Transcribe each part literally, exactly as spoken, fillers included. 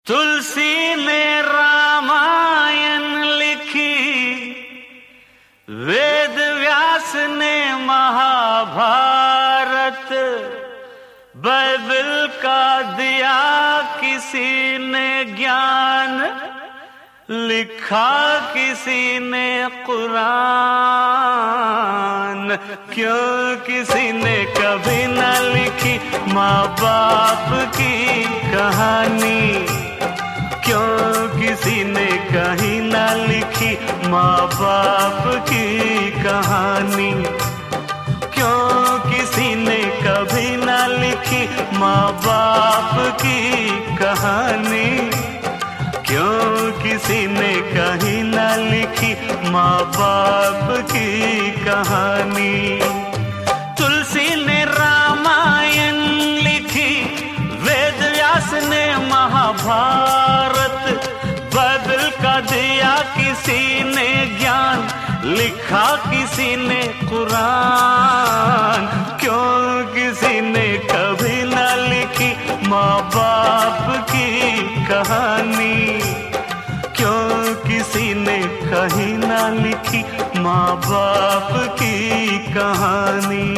तुलसी ने रामायण लिखी, वेद व्यास ने महाभारत, बाइबल का दिया किसी ने ज्ञान, लिखा किसी ने कुरान। क्यों किसी ने कभी न लिखी माँ बाप की कहानी, क्यों किसी ने कहीं न लिखी माँ बाप की कहानी, क्यों किसी ने कभी न लिखी माँ बाप की कहानी, क्यों किसी ने कहीं न लिखी माँ बाप की कहानी। तुलसी ने रामायण लिखी, वेद व्यास ने महाभारत, बाइबल का दिया किसी ने ज्ञान, लिखा किसी ने कुरान। क्यों किसी ने कभी न लिखी माँ बाप की कहानी, क्यों किसी ने कहीं न लिखी माँ बाप की कहानी।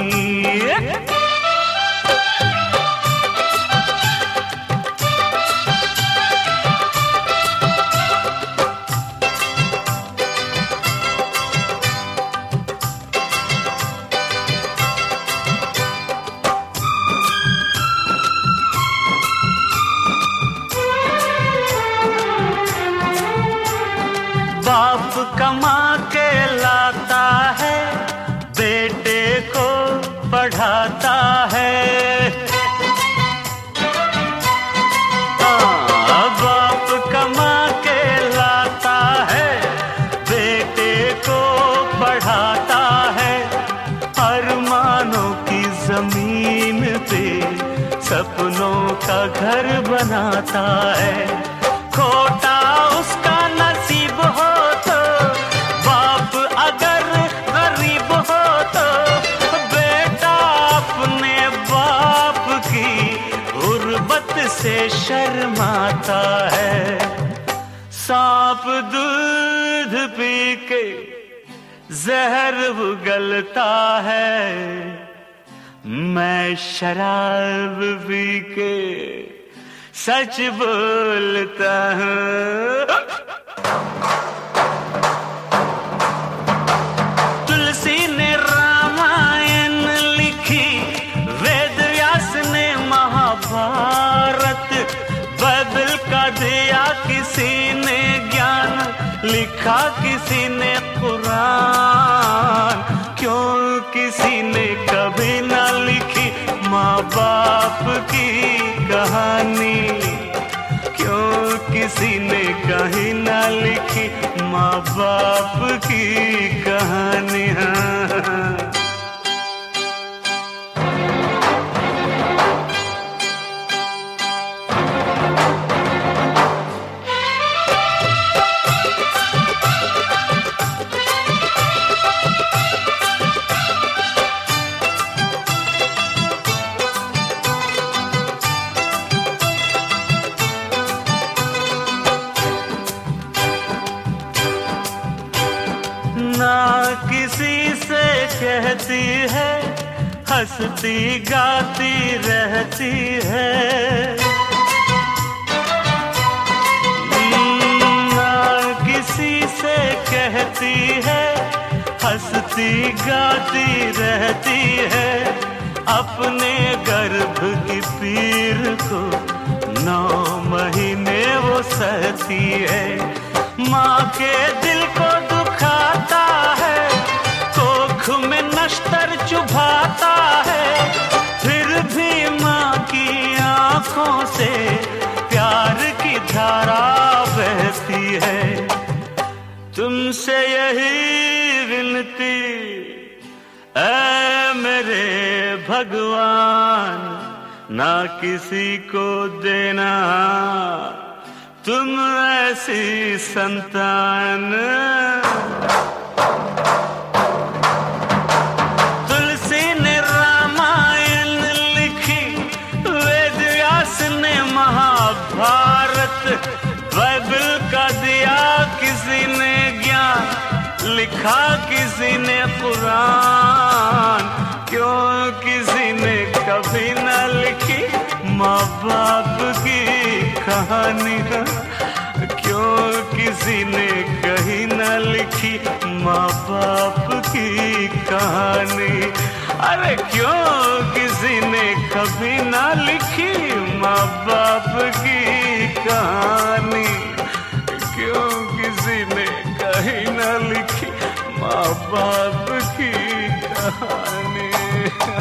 बाप कमा के लाता है, बेटे को पढ़ाता है। हाँ, बाप कमा के लाता है, बेटे को पढ़ाता है। अरमानों की जमीन पे सपनों का घर बनाता है। खोटा उसका नसीब हो तो, बाप अगर गरीब हो तो, बेटा अपने बाप की गुर्बत से शर्माता है। सांप दूध पी के जहर उगलता है, मैं शराब पी के सच बोलता हूँ। तुलसी ने रामायण लिखी, वेद व्यास ने महाभारत, बाइबल का दिया किसी ने ज्ञान, लिखा किसी ने कुरान। क्यों किसी ने कभी न लिखी माँ बाप की कहानी, क्यों किसी ने कहीं न लिखी माँ बाप की कहानी। हाँ। ना किसी से कहती है, हंसती गाती रहती है। ना किसी से कहती है, हंसती गाती रहती है। अपने गर्भ की पीर को नौ महीने वो सहती है। माँ के दिल को दुखाता है, कोख में नश्तर चुभाता है, फिर भी माँ की आंखों से प्यार की धारा बहती है। तुमसे यही विनती ऐ मेरे भगवान, ना किसी को देना तुम ऐसी संतान। तुलसी ने रामायण लिखी, वेद व्यास ने महाभारत, बाइबल का दिया किसी ने ज्ञान, लिखा किसी ने कुरान, क्यों किसी ने कभी न लिखी माँ बाप की कहानी, क्यों किसी ने कहीं न लिखी माँ बाप की कहानी। अरे क्यों किसी ने कभी ना लिखी माँ बाप की कहानी, क्यों किसी ने कहीं ना लिखी माँ बाप की कहानी।